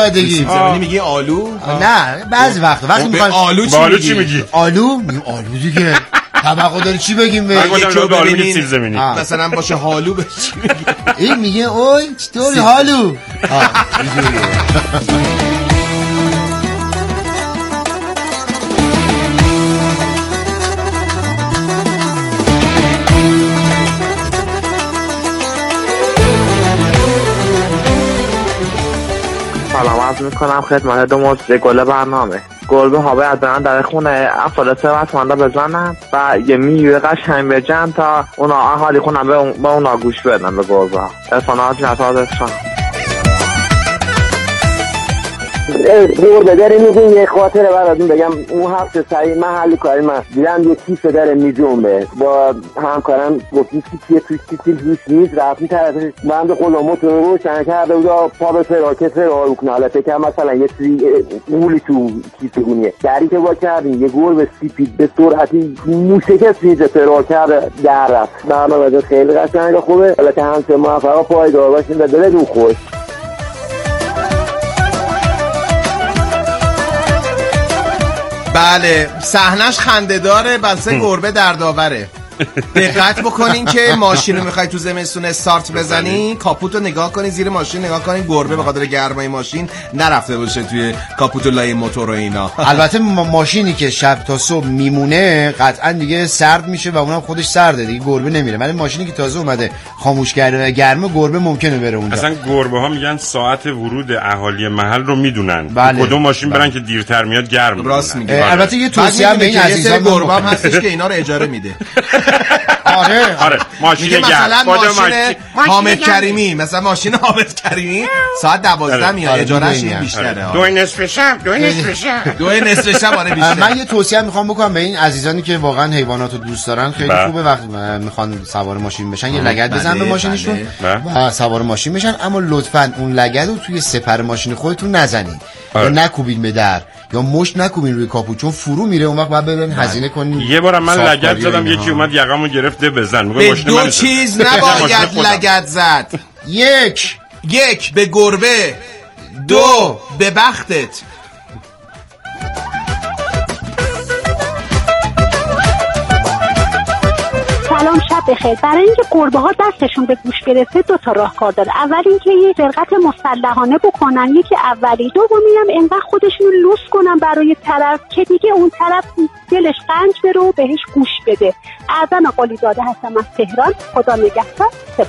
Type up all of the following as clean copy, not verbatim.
سادگی. زمینی میگی آلو؟ نه بعضی وقتی میخوای آلو چی میگی؟ آلو دیگه. توقع داری چی بگیم به سیب زمینی مثلا باشه حالو به چی میگی؟ این میگه اوی چطوری حالو. سلام عرض میکنم خدمت دو موجود گل برنامه. گربه ها باید برن در خونه افراد ثروتمندا بزنن و یه میوه قشنگ بجن تا اونا اهالی خونن به اونا گوش بدن به گربه ها. اصلا جنت آدرسان گربه داره میگه یه خاطره براتون بگم. اون هفته سعی محلی کاری من دیدم یه کیسه داره میجنبه با همکارم گفتیم توش نیست رفتیم طرفش بند قلموت رو روشن کرده بود پا به فراکه فرار کنه. حالا فکر مثلا یه مولی تو کیسه گونیه دری که با کردیم یه گربه سیپید به سرعتی موشکست میزه فرار کرده در رفت. برنامه خیلی قشنگ خوبه. حالا که همچه موفقا پایدار باشین و دلتون خوش. بله صحنش خنده‌داره بسه گربه دردآوره. دقت بکنین که ماشین رو میخوای تو زمستون استارت بزنی کاپوتو نگاه کنی زیر ماشین نگاه کنی گربه به خاطر گرمای ماشین نرفته باشه توی کاپوتو لای موتور و اینا. البته ماشینی که شب تا صبح میمونه قطعا دیگه سرد میشه و اونم خودش سرده دیگه گربه نمیره. ولی ماشینی که تازه اومده خاموش کرده و گرمه گربه ممکنه بره اونجا. اصلا گربه ها میگن ساعت ورود اهالی محل رو میدونن. بله. کدوم ماشین برن که دیرتر میاد گرم. راست میگه. البته یه توصیه هم به این عزیزان گربه هم هستش که اینا رو اجاره میده. آره ماشین مثلا ماشین حامد کریمی مثلا ماشین حامد کریمی ساعت 12 میاد اجارهش بیشتره. 2:30 شب آره بیشتره. من یه توصیه میخوام بکنم به این عزیزانی که واقعا حیوانات رو دوست دارن. خیلی خوبه وقتی میخوان سوار ماشین بشن یه لگد بزن به ماشینشون و سوار ماشین بشن اما لطفاً اون لگد رو توی سپر ماشین خودتون نزنید یا نکوبید به در یا مشت نکوبین روی کاپو چون فرو میره اون وقت بعد برین هزینه کنین. یه بارم من لگد زدم یکی اومد یقمو گرفت بزن. به دو چیز نباید لگد زد. یک به گربه، دو به بختت. سلام شب بخیر. برای اینکه گربه ها دستشون به گوش برسه 2 تا راهکار داره. اول اینکه یه سرقت مسلحانه بکنن. یکی اولی. دومی هم انقدر خودشون لوس کنن برای طرف که دیگه اون طرف دلش قنج بره و بهش گوش بده. اعظم قلی داده هستم از تهران. خدا نگهدار.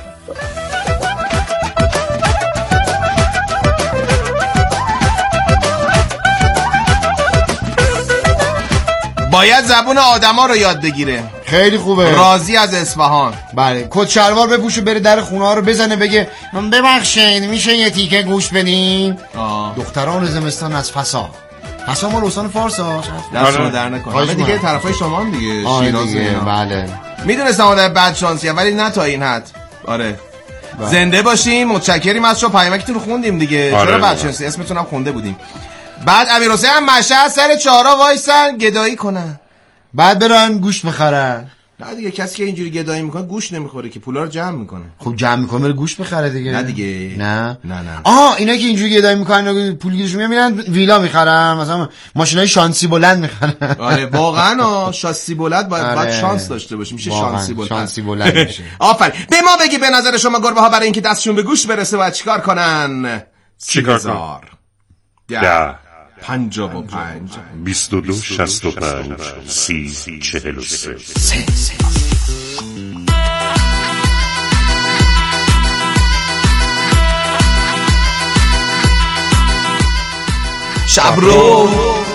باید زبون آدما رو یاد بگیره. خیلی خوبه. راضی از اصفهان. بله کت شلوار بپوشه بره در خونه ها رو بزنه بگه من ببخشید میشه یه تیکه گوش بدین. دختران زمستان از فسا ما استان فارس ها دست رو در نکنه دیگه طرفای شما هم دیگه شیراز دیگه. بله میدونستم آدم بد شانسیه ولی نه تا این حد. آره زنده باشیم. متشکریم از شما. پیامکتون رو خوندیم دیگه. چرا بد شانسی اسمتون هم خونده بودیم. بعد امیرحسین هم مشهد سر چهارراه وایسن گدایی کنن بعد برن گوش بخرن. نه دیگه کسی که اینجوری گدایی میکنه گوش نمیخوره که پولا رو جمع میکنه. خب جمع میکنه بره گوش بخره دیگه. نه دیگه نه اینا که اینجوری گدایی میکنن پول گیرشون میارن ویلا میخرن مثلا ماشینای شانسی بلند میخرن. آره واقعا شانسی بلند باید شانس داشته باشیم. میشه شانسی بلند میشه. آفرین. به ما بگی به نظر شما گربه ها برای اینکه دستشون به گوش برسه باید چیکار کنن؟ 55 22 65 30 43 شب رو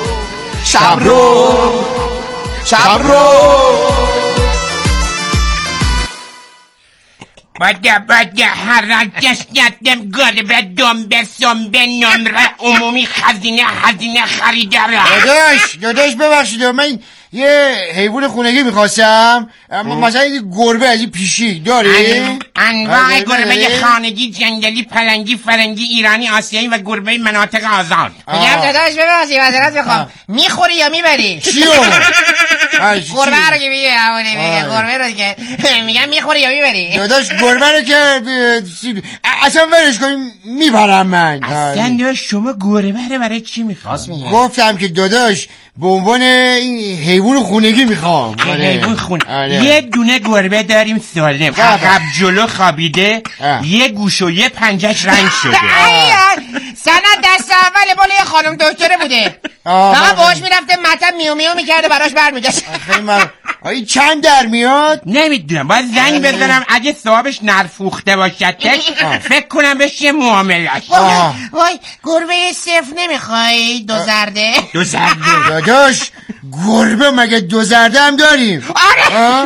بده حرکش ندم گربه دنبه سنبه نمره عمومی خزینه خریداره. داداش ببخشید من یه حیوان خونگی میخواستم مثلا این گربه از این پیشی داری؟ انواع گربه خانگی جنگلی پلنگی فرنگی ایرانی آسیایی و گربه مناطق آزاد. میگم داداش ببخشید معذرت میخوام میخوری یا میبری؟ چیو؟ گربه رو که میگه همونه میگه گربه رو که میگم میخوری یا میبری داداش گربه رو که اصلا ورش کنیم میبرم من. اصلا داداش شما گربه رو برای چی میخواد؟ گفتم که داداش به عنوان این حیوان خونگی میخوام. حیوان خونه. یه دونه گربه داریم سالم عقب جلو خوابیده یه گوش و یه پنجش رنگ شده. سند دست اول بالا یه خانم دکتره بوده فقط باهاش میرفته مطب میو میو میکرده براش برمیگشت. آی چند در میاد؟ نمیدونم باید زنگ بزنم اگه صاحبش نرفوخته باشدش فکر کنم بهش یه معاملش. وای گربه صفر نمیخوای؟ دو زرده؟ دو زرده داداش گربه مگه دو زرده هم داریم؟ آره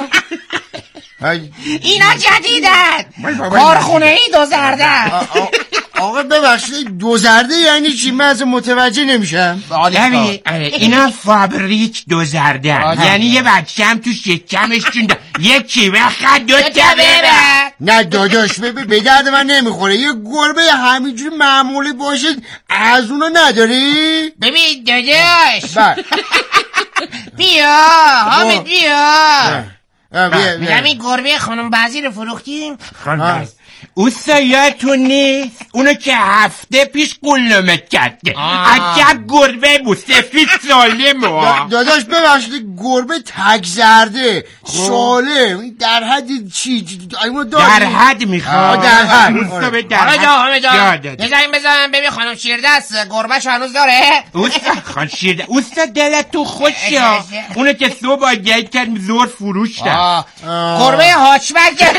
اینا جدیدن کارخونه ای دو زرده. آقا ببخشید دو زرده یعنی چی؟ من اصلا متوجه نمیشم. اینا فابریک دو زرده یعنی یه بچه هم تو شکمش چونده یکی بخد دو تا ببر. نه داداش به درد من نمیخوره. یه گربه همینجوری معمولی باشه از اونو نداری؟ ببین داداش بیا حامد بیا میگم این گربه خانم بعضی رو فروختیم. اوستا یادتون نیست اونو که هفته پیش قلمت کرده عجب گربه بود سفید سالم. داداش ببخشید گربه تک زرده سالم در حد چی؟ در حد میخواد در حد. اوستا به در حد بزن ببین خانم شیردست گربهش هنوز داره؟ اوستا خانم شیرده اوستا دلت تو خوشه اونو که صبح آگهی کرد زور فروش داد. گربه هاچبک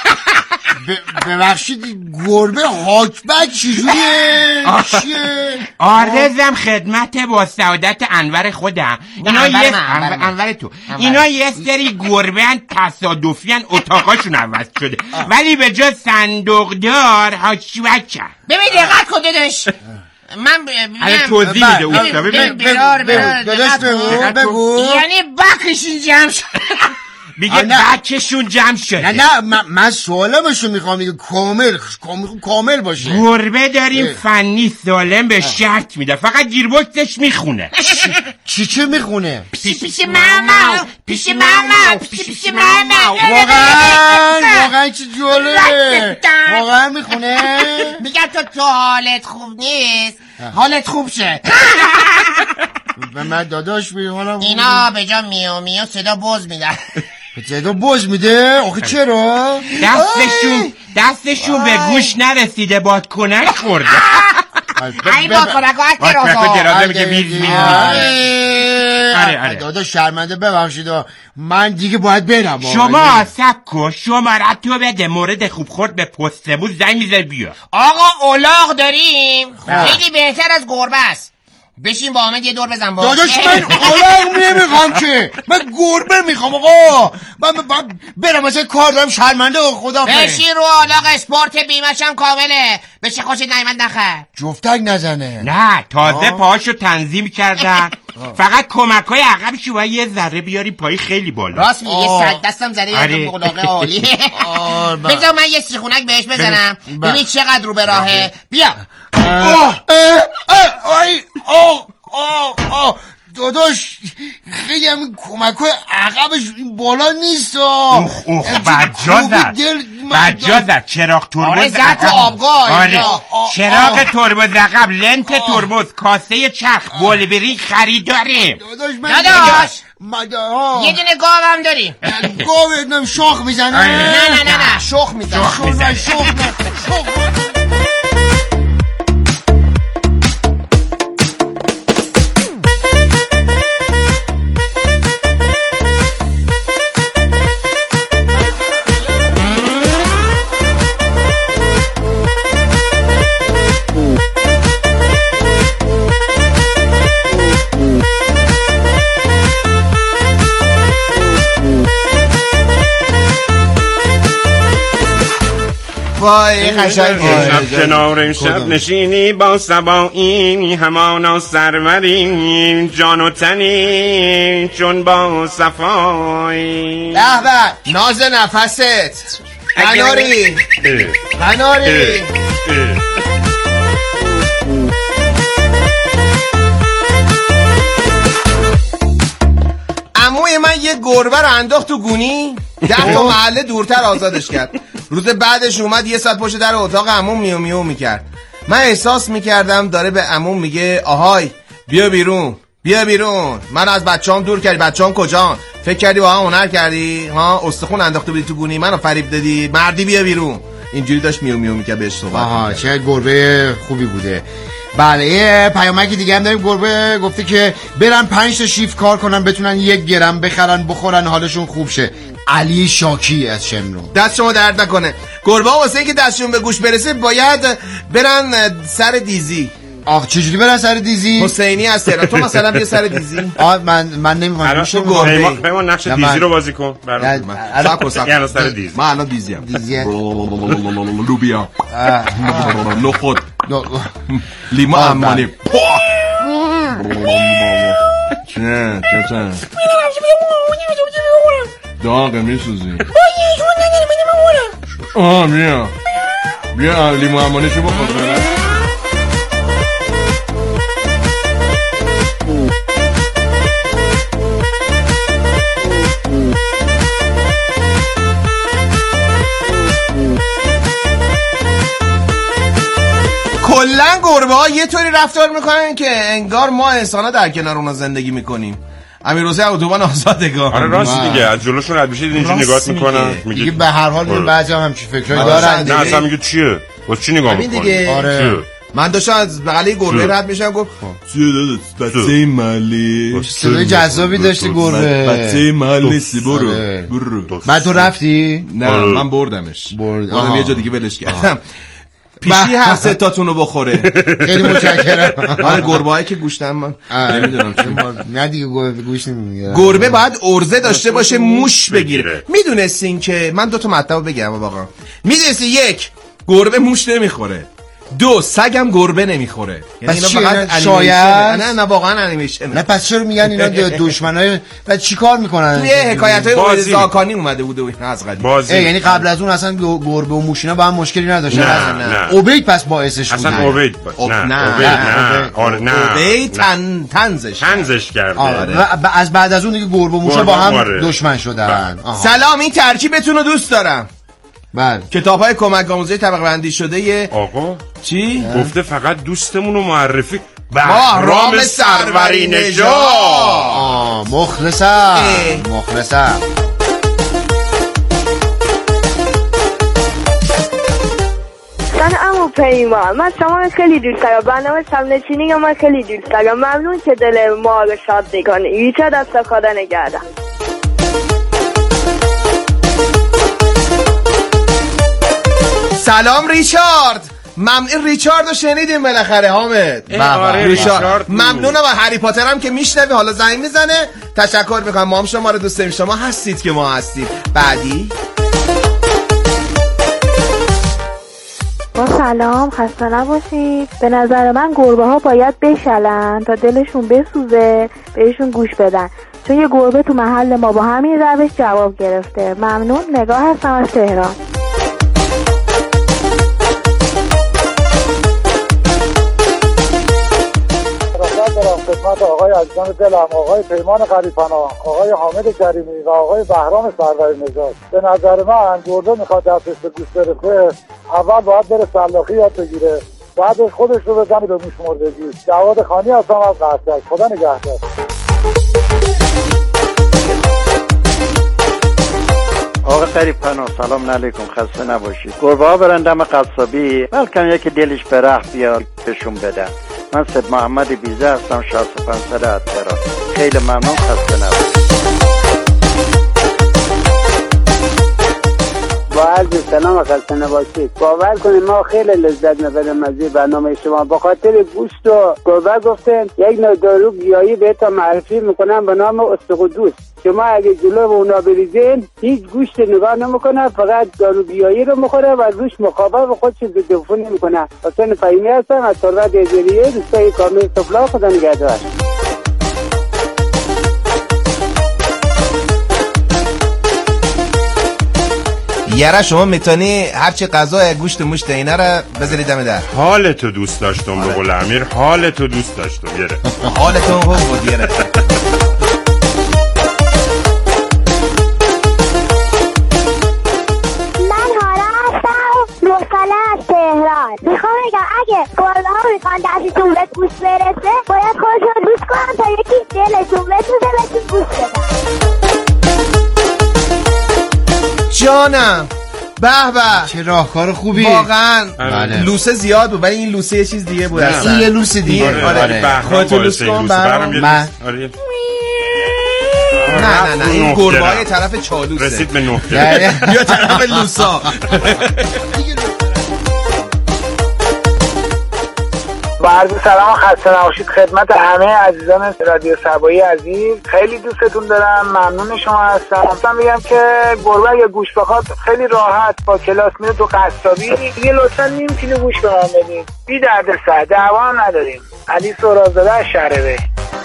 ببخشید گربه هاکبک چجوریه؟ چیه؟ آرزم خدمت با سعادت انور خودم انور تو اینا یه سری گربه تصادفیان اتاقاشون عوض شده ولی به جا صندوقدار هاکبک. ببین دقت کن داداش من توضیح میده اوستا داداش بگو یعنی بکشین جمع شد میگه بکشون جمع شده. نه من سالمشو میخوام دیگه کامل باشه. گربه داریم فنی سالم به شرط میده فقط گیربکسش میخونه. چی میخونه؟ پیش ماما پیش ماما پیش ماما. واقعا چی جوله؟ واقعا میخونه؟ میگه تو حالت خوب نیست حالت خوب شه. و من داداش حالا اینا به جا میو میو صدا بز میدن. صدا بز میده؟ آخه چرا؟ دستشون به گوش نرسیده بادکنک خورده. ای بادکنک ها درازه میگه بیز آره داداش شرمنده ببخشید من دیگه باید برم. شما سکو شمارتو بده مورد خوب خورد به پستمون زنگ میزن بیا. آقا اولاغ داریم خیلی بهتر از گربه است. بشین با حامد یه دور بزن با. داداش من اولاغ نمیخوام که من گربه میخوام آقا. من برم مثلا کار دارم شرمنده خدا. بشین رو اولاغ اسپورت بیمش هم کامله. بشه خوشت نیامد نخر جفتک نزنه. نه تازه پاهاشو تنظیم کردن فقط کمکای عقبش رو یه ذره بیاری پای خیلی بالا. راست میگه یه صد دستم زده یه اولاغ عالی. بذار من یه سیخونک بهش بزنم ببین چقدر رو به راهه. بیا داداش خیلی همین کمک‌های عقبش این بالا نیست. بجا زد چراغ ترمز چراغ ترمز عقب لنت ترمز کاسه چرخ بولبری خریداریم. داداش یه دونه گاو هم داریم. گاو شاخ میزنه؟ نه شخ میزنه. وای قشنگ کنار این شب نشینی با سبایی همانا سروریم جان و تنی چون با صفایی. به به ناز نفست قناری عموی پای من یه گربه رو انداخت تو گونی 10 تا محله دورتر آزادش کرد. روز بعدش اومد یه ساعت پشت در اتاق عموم میو میو میکرد. من احساس میکردم داره به عموم میگه آهای بیا بیرون بیا بیرون، من از بچه‌ام دور کردی، بچه‌ام کجان؟ فکر کردی با هم هنر کردی؟ ها استخون انداخته بودی تو گونی منو فریب دادی، مردی بیا بیرون. اینجوری داشت میو میو میکرد بهش صحبت. آها چه گربه خوبی بوده. بله یه پیامکی دیگه هم داریم. گربه گفته که برن 5 تا شیف کار کنن بتونن 1 گرم بخرن بخورن حالشون خوب شه. علی شاکی از شمرون. دست شما درد نکنه. گربه ها واسه اینکه دستشون به گوش برسه باید برن سر دیزی. آخ چجوری برن سر دیزی؟ حسینی از تهران. تو مثلا بیا سر دیزی. من نمیخوام. الان تو گربه ما نقش دیزی رو بازی کن برام. الان سر دیزی. من الان دیزی ام. لوبیا. نخود. لیمو عمانی. چه داغ میسوزی. بیا لیمو عمانی شو بخور. کلن گربه ها یه طوری رفتار میکنن که انگار ما انسان ها در کنار اونا زندگی میکنیم. امیرحسین اتوبان آزادگان. آره راست میگه. از جلوشون رد میشه اینجوری نگاهت میکنن میگه به هر حال بعضی هم همچین فکرایی دارن. نه اصلا میگه چیه واسه چی نگاه میکنی؟ آره من داشتم از بغل گربه رد میشم گفت چیه داداش بچه محلی صدای جذابی داشتی گربه بچه محل نیستی برو. بعد تو رفتی؟ نه من بردمش یه جا دیگه ولش کردم پیشی هر 3 تاتونو بخوره. خیلی متشکرم. من گربه‌ای که گوشتم من نمیدونم نه دیگه گوش نمیگیره. گربه باید ارزه داشته باشه موش بگیره. میدونستین که من 2 تا مطلب بگم واقعا. میدونستی 1 گربه موش نمیخوره، 2 سگم گربه نمیخوره. یعنی اینا فقط شاید نه واقعا انیمیشن. نه پس چرا میگن اینا دشمنای بعد چیکار میکنن؟ توی حکایت‌های زاکانی اومده بوده اینا از قدیم. یعنی قبل از اون اصلا گربه و موشینا با هم مشکلی نداشتن. نه عبید پس باعثش بود. اصلا عبید عبید تنزش کرده. از بعد از اون دیگه گربه و موشا با هم دشمن شدن. سلام این ترکیبتون رو دوست دارم. بله کتاب‌های کمک آموزی طبقه بندی شده آقا چی؟ گفته فقط دوستمون رو معرفی. بهرام سروری نژاد. مخلصم. من عمو پیمان، من شما خیلی دوست دارم. برنامه سمنچینی من خیلی دوست دارم. ممنون که دل ما رو شاد می‌کنی. ریچارد از خدا نگهدار. سلام ریچارد. ممنون. ریچارد رو شنیدیم بالاخره حامد. ریچارد ممنونم. و هری پاتر هم که میشنوی حالا زنگ میزنه تشکر میکنم. ما هم شما رو دوست داریم. شما هستید که ما هستیم. بعدی با سلام خسته نباشید. به نظر من گربه ها باید بشلن تا دلشون بسوزه بهشون گوش بدن، چون یه گربه تو محل ما با همین روش جواب گرفته. ممنون. نگاه هستم از تهران. خدمت آقای عزیزان دلم، آقای پیمان غریب‌پناه، آقای حامد کریمی و آقای بهرام سروری نژاد. به نظر من گربه میخواد دستش به گوش برسه اول باید بره سلاخی یاد بگیره، بعدش خودش رو بزنه به موش مردگی. جواد خانی هستم از قصد. خدا نگهدار. آقا غریب‌پناه سلام علیکم، خسته نباشید. گربه ها برن دم قصابی، بلکن یکی دلش به ره بیاد بهشون بدن. من سید محمد بیزه هستم، 65 ساله از تهران. خیلی ممنون، خسته نباشید. با عرض سلام و خسته نباشید. باور کنید ما خیلی لذت می‌بریم از این برنامه شما. به خاطر گوشت و گربه گفتن یک نوع دارو گیاهی بهتون معرفی میکنم به نام استقدوس. شما اگه جلو اونا بریزین هیچ گوشت نگاه نمیکنه، فقط دارو گیاهی رو میخوره و روش مقابل به خودش دفون نمیکنه. حسین فهیمی هستم از ثروت ازریه، دوستای کامل سفلا. خدا نگهدار. یاره شما میتونی هرچی غذا گوشت موشت اینا رو بذاری دم در. حالتو دوست داشتم به قول امیر، حالتو دوست داشتم. یاره حالتو خوب بود. یاره گرفته باید خودشون دوست کنن تا یکی دلشون بسوزه بهشون گوش بدن. جانم به به چه راهکار خوبی واقعا. لوسه زیاد بود ولی این لوسه یه چیز دیگه بود. این یه لوسه دیگه. خودت لوس کن من نه این گربه‌های طرف چالوسه. رسید به 9 یا طرف لوسا. با عرض سلام و خسته نباشید خدمت همه عزیزان رادیو سبایی عزیز. خیلی دوستتون دارم، ممنون شما هستم. اصلا میگم که گربه اگه گوش بخواد خیلی راحت با کلاس میره تو قصابی. دیگه لطفا نیم کیلو گوش به من بدید، بی درد سر، دعوا هم نداریم. علی سهرابزاده از شهربه.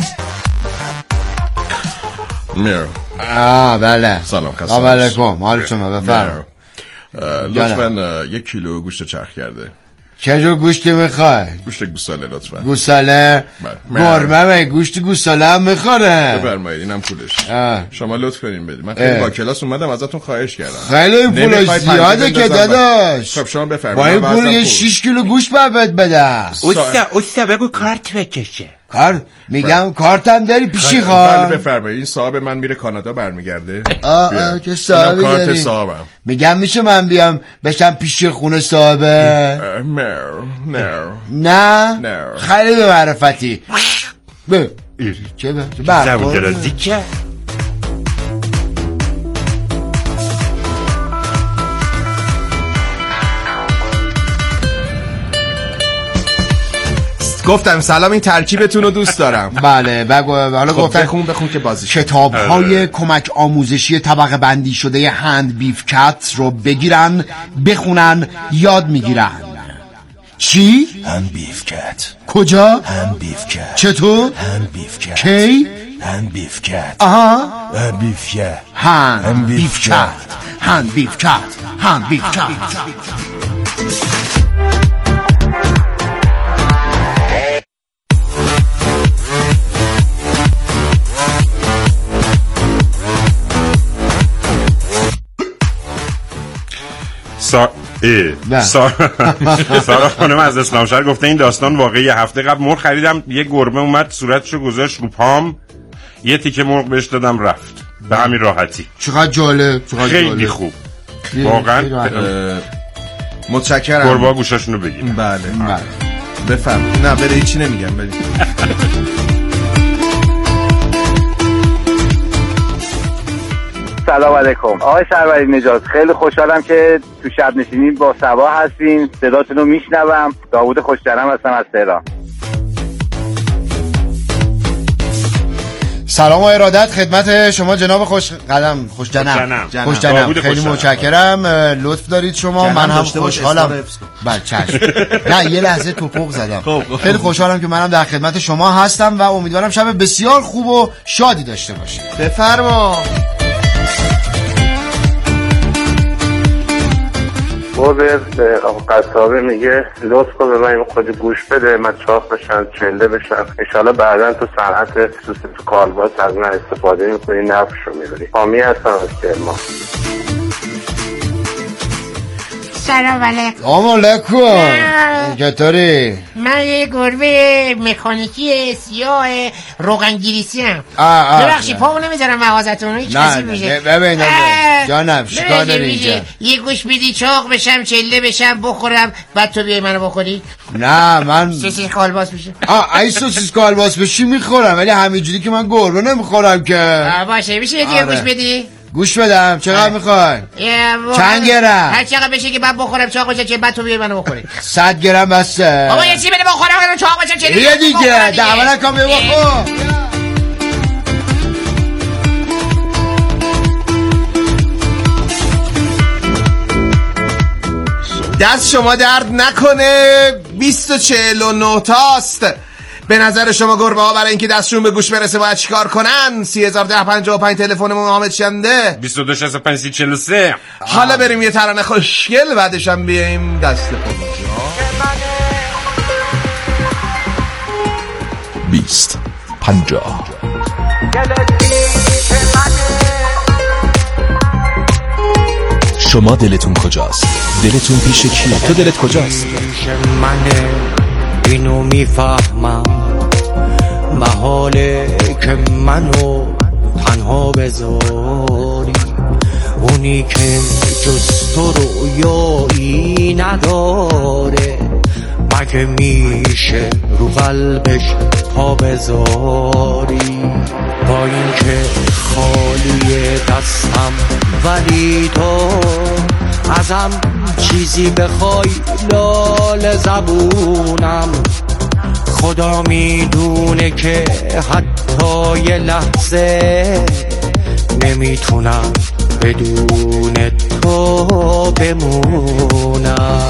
بله سلام خسته علیکم. حال شما بفرمایید. لطفا 1 کیلو گوشت چرخ کرده. چه جور گوشتی میخوای؟ گوشت گوساله لطفا. گوساله؟ گربه گوشت گوساله هم میخوره. بفرمایید اینم پولش. شما لطف کنین بدید. من خیلی با کلاس اومدم ازتون خواهش کردم. خیلی پولش زیاده که داداش. خب شما بفرمایید. با این پول 6 کیلو گوشت باید بدم. اوستا بگو کارت بکشه. کارت میگم کارتم داری پیشی خواه. بله بفرمایید. این صاحب من میره کانادا برمیگرده. که صاحبی داری. کارت صاحبم. میگم میشه من بیام بشم پیشی خونه صاحبه؟ نه خیلی به معرفتی. چه زبون درازی که گفتم سلام این ترکیبتون رو دوست دارم. بله حالا گفتم بخون که بازی کتاب‌های کمک آموزشی طبقه بندی شده هند بیف کت رو بگیرن بخونن یاد میگیرن. چی؟ هند بیف کت. کجا؟ هند بیف کت. چطور؟ هند بیف کت. کی؟ هند بیف کت. آها هند بیف کت. هند بیف کت. هند بیف کت. هند بیف کت. سارا خانم از اسلامشهر گفته این داستان واقعی. یه هفته قبل مرغ خریدم، یه گربه اومد صورتشو گذاشت رو پام، یه تیکه مرغ بهش دادم رفت به همین راحتی. چقدر جالب. خیلی خوب واقعا. متشکرم. گربه گوشاشونو بگیر. بله بفهم. نه بره هیچی نمیگم. بله سلام علیکم آقای سروری نژاد. خیلی خوشحالم که تو شب نشینی با صبا هستین، صداتون رو میشنوم. داوود خوشجنم هستم از تهران. سلام و ارادت خدمت شما جناب خوشجنم. خیلی متشکرم، لطف دارید شما. من هم خوشحالم. بله چشم. نه یه لحظه توپق زدم. خیلی خوشحالم که منم در خدمت شما هستم و امیدوارم شب بسیار خوب و شادی داشته باشید. بفرما. به قصابه میگه لطف کن به من خود گوش بده، من چاق بشم چنده بشم. انشالله بعدا تو صنعت خصوصی تو کالباس از من استفاده میکنی، نفش رو میبری. حامی هستم از کرمان. سلام علیکم. علیکم. چطوری؟ من یه گربه مکانیکی سیاه روغنگریسی ام. ببخشید پامو نمیذارم مغازتون هیچ کسی میشه. ببین جانم چیکار داری اینجا؟ یه گوش بدی چاق بشم چله بشم بخورم بعد تو بیای منو بخوری؟ نه من سوسیس کالباس بشه. ای سوسیس کالباس بشی میخورم ولی همینجوری که من گربه نمیخورم که. باشه میشه یه گوش بدی؟ گوش بدم. چقدر میخوای؟ چند گرم؟ هر چقدر بشه که بعد بخورم چاق بشه چه بعد تو بیای منو بخوری. 100 گرم بسه. بابا یه چی بده بخورم چاق بشه چه دیگه دیگه دعوا نکن بخور. دست شما درد نکنه. 2049 تاست. به نظر شما گربه ها برای اینکه دستشون به گوش برسه باید چیکار کنن؟ 301055 تلفنمون حامد شنده 226543. حالا بریم یه ترانه خوشگل بعدش هم بیایم دست پوزی. 2050 شما دلتون کجاست؟ دلتون پیش کیه؟ تو دلت کجاست؟ منه اینو میفهمم محاله که منو تنها بذاری، اونی که جز تو رویایی نداره، مگه میشه رو قلبش پا بذاری؟ با این که خالی دستم ولی تو ازم چیزی بخوای لال زبونم، خدا میدونه که حتی یه لحظه نمیتونم بدون تو بمونم.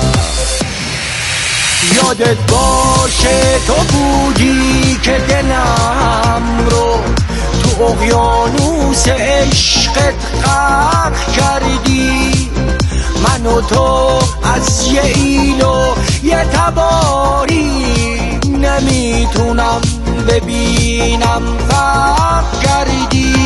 یادت باشه تو بودی که دلم رو تو اقیانوس عشقت غرق کردی، من و تو از یه ایل و یه تباری نمیتونم ببینم غرق کردی.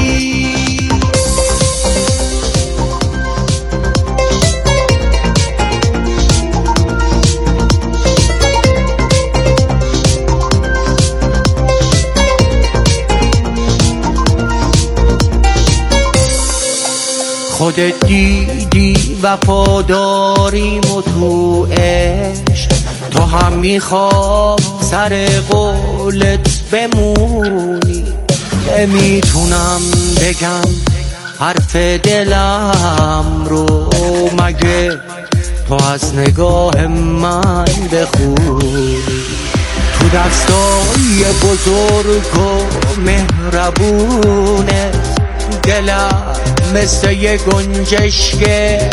خودت دیدی وفاداریم و تو عشق، تو هم میخوام سر قولت بمونی، نمیتونم بگم حرف دلم رو، مگه تو از نگاه من بخونی. تو دستای بزرگ و مهربونه دلم مثل یه گنجشک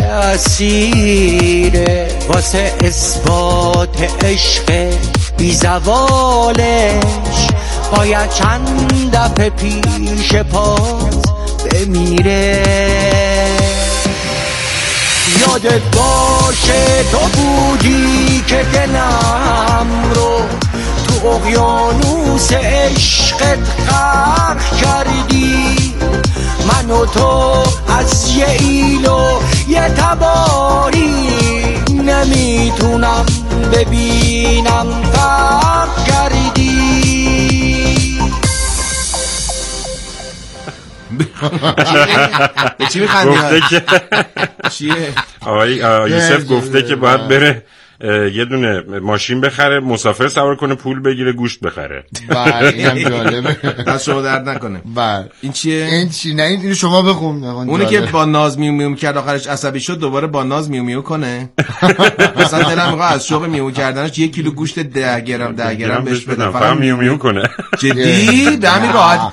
اسیره، واسه اثبات عشق بی زوالش باید چند دفعه پیش پات بمیره. یادت باشه تو بودی که دلم رو تو اقیانوس عشقت غرق کردی، من و تو از یه ایل و یه تباری نمیتونم ببینم غرق کردی. به چی میخندی؟ چیه؟ آقای یوسف گفته که باید بره یه دونه ماشین بخره، مسافر سوار کنه، پول بگیره، گوشت بخره. بله اینم جالبه. دست شما درد نکنه. بله این چیه؟ این چی؟ نه اینو شما بخون. اونی که با ناز میو میو کرد آخرش عصبی شد دوباره با ناز میو میو کنه. مثلا دلم میخواد از شوق میو کردنش 1 کیلو گوشت 10 گرم بهش بدم فقط میو میو کنه. جدی؟ به همین راحت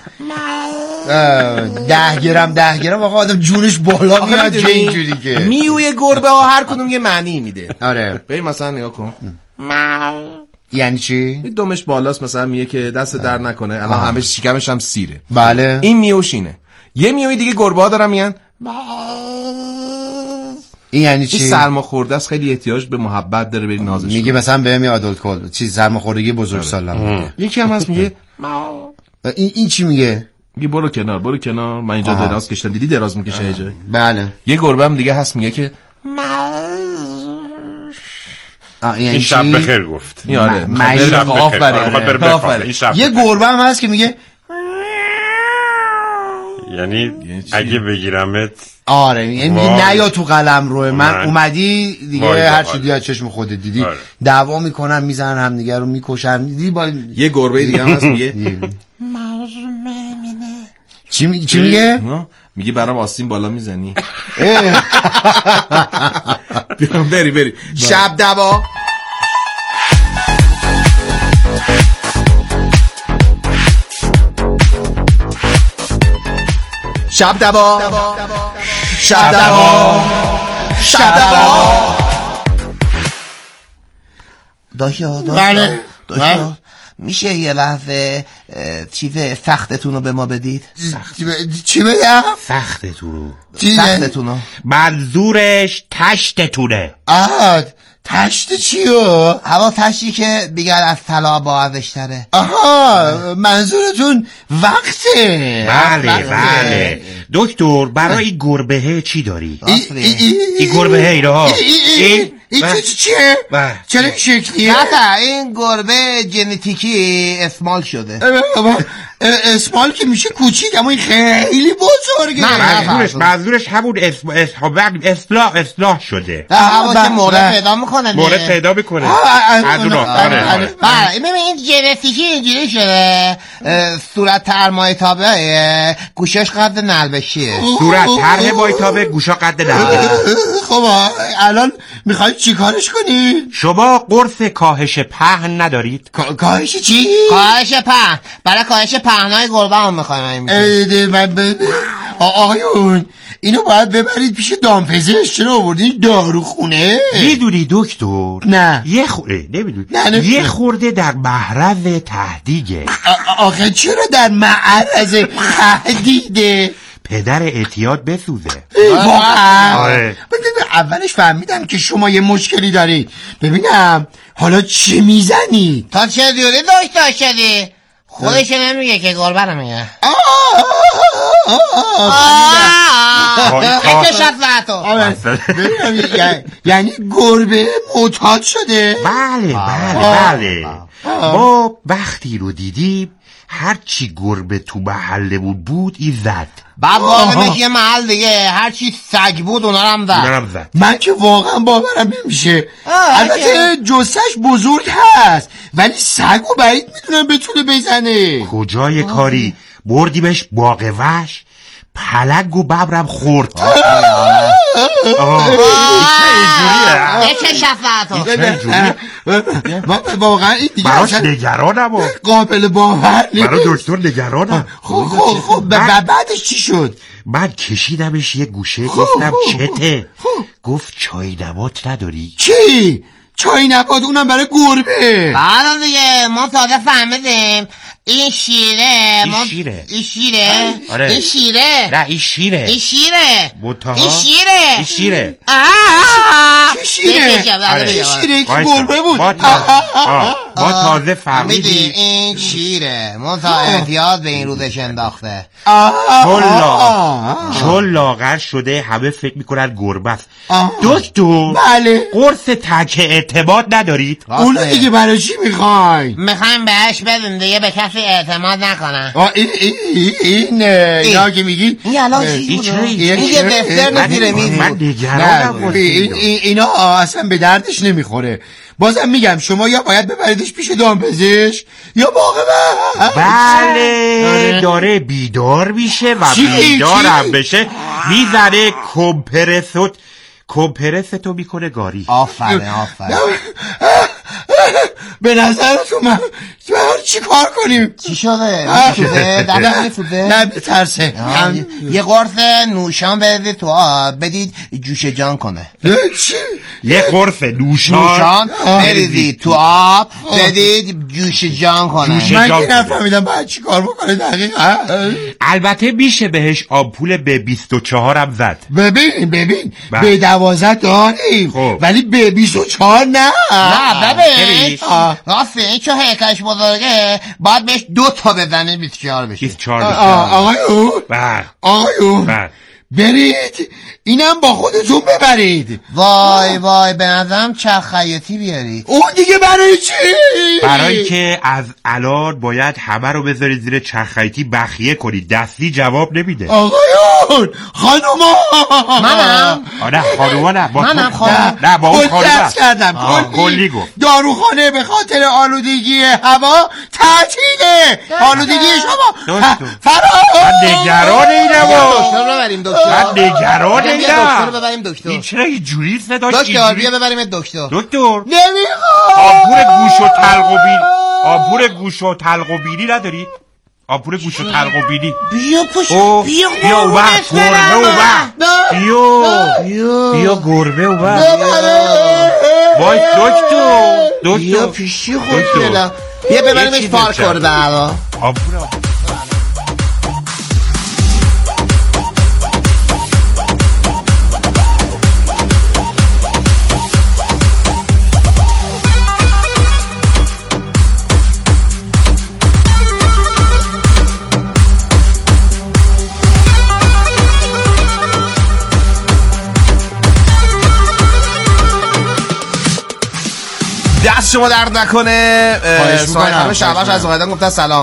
10 گرم آقا آدم جونش بالا میاد چه اینجوری که میوی گربه ها هر کدوم یه معنی میده. آره ببین مثلا نگاه کن یعنی چی؟ دمش بالاست مثلا میگه که دست در نکنه، الان همه شکمش هم سیره. بله این میوشینه. یه میوی دیگه گربه ها دارن میگن این یعنی چی؟ این سرماخورده است، خیلی احتیاج به محبت داره، بری نازش میگه مثلا بهم یه آدولت کول چیز سرماخوردگی بزرگسالم. یکی هم هست میگه این چی میگه؟ میگه برو کنار من اینجا دراز کشیدم. دیدی دراز میکشه یه جایی؟ بله. یه گربه هم دیگه هست میگه که این شب بخیر گفت. آره آفرین. یه گربه هم هست که میگه یعنی اگه بگیرمت آره یعنی نیا تو قلم روی من اومدی دیگه هر چی دیگه چشم خودت دیدی دعوا میکنن میزنن هم دیگه رو میکشن دیدی. با یه گربه دیگه هم هست میگه چی میگه؟ میگه برام آستین بالا میزنی. بری شب دوا شب داشا بله میشه یه لحظه چیز سختتون رو به ما بدید؟ چی بگم؟ سختتون رو منظورش تشتتونه. تشت چیو؟ هوا تشتی که بیگر از طلا با ارزش‌تره. آها منظورتون وقته. بله دکتر برای گربهه چی داری؟ این گربهه ایره ها این این چیه؟ چرا این شکلیه؟ نه این گربه ژنتیکی اسمال شده. اسمال که میشه کوچیک، اما این خیلی بزرگه. منظورش همون اصلاح شده. که مورد پیدا میکنه. مورد پیدا میکنه. از اونا. این ژنتیکی اینجوری شده. صورت تر مایتابه، گوشش قد نلبشیه. صورت تر مایتابه، گوشا قد نلبشیه. خب الان میخوای چی کارش کنی؟ شما قرص کاهش پهن ندارید؟ کاهش چی؟ کاهش پهن. برای کاهش پهنای گربه هم میخوایم. آقایون اینو باید ببرید پیش دامپزشک. چرا آوردین داروخونه؟ میدونی دکتر؟ نه نمیدونی. یه خورده در معرض تهدیده. آخه چرا در معرض تهدیده؟ پدر اعتیاد بسوزه. واقعا اولش فهمیدم که شما یه مشکلی دارید. ببینم حالا چی میزنی؟ تا چه دوری دکتر شدی؟ خودش نمیگه که گربه رو میگه. یعنی گربه معتاد شده؟ بله. ما وقتی رو دیدیم هرچی گربه تو محله بود این زد. بعد بالمش یه محل دیگه هرچی سگ بود اونا هم زد. من که واقعا باورم نمیشه. البته جثه‌ش بزرگ هست ولی سگو بعید میدونم بتونه بزنه. کجای کاری بردیمش باغ وحش، پلنگ و ببرم خورد. چه شفاعت من واقعا این دیگه براش نگرانم. قابل باور نیست. برای دکتر نگرانم. خب بعدش چی شد؟ من کشیدمش یه گوشه، گفتم چته؟ گفت چای نبات نداری؟ چی؟ چای نبات؟ اونم برای گربه؟ بعد دیگه ما تازه فهمیدیم این شیره. این شیره؟ آره. این شیره. نه این شیره. این شیره. این شیره. این شیره. چه شیره؟ شیره که گربه بود. ما تازه فهمیدیم این شیره. ما تا احتیاط به این روزش انداخته. چون لاغر شده همه فکر میکنن گربه است. دکتر بله قرص تک اعتماد ندارید؟ اونو دیگه برای چی میخوای؟ میخوایم بهش بدیم دیگه به کسی اعتماد نکنن. این اینا که میگی این الان چی بود؟ این یه دفتر نزیره میدی. اینا اصلا به دردش نمیخوره. بازم میگم شما یا باید ببریدش پیش دامپزشک یا باغ وحش. بله داره بیدار میشه و بیدارم بشه میزنه کمپرستو میکنه گاری. آفرین. به نظرتون من چی کار کنیم؟ چی شده؟ دردم میسوزه؟ نه بترسه. یه قرص نوشان بدید تو آب، بدید جوش جان کنه. چی؟ یه قرص نوشان بدید تو آب، بدید جوش جان کنه. من که نفهمیدم باید چی کار بکنه دقیقا. البته میشه بهش آمپول به 24 هم زد. ببین به 12 داریم ولی به 24 نه. ببین راسته این چه حکایش بزرگه باید بهش 2 تا بزنه 24 بشه. آقایون برید اینم با خودتون ببرید. وای به نظرم چرخ خیاطی بیارید. اون دیگه برای چی؟ برای که از الان باید همه رو بذارید زیر چرخ خیاطی بخیه کنید. دستی جواب نمیده. آقایون خانوما منم نه خانوما نه منم با اون خانوما کردم کلی گفت داروخانه به خاطر آلودگی هوا تعطیله. آلودگی شما من نگران اینم. دکتر ببریم دکتر. این چرا یه جوری صداش دکتر بیا ببریم دکتر. نمیخوام. آمپول گوش و تلق و بینی نداری؟ آمپول گوش و تلق و بینی بیا گربه وای دکتر بیا پیشی خود بیا ببریمش پارک کرده. آمپول شما درد نکنه. خواهش می‌کنم. شعبش از اومدن گفتن سلام.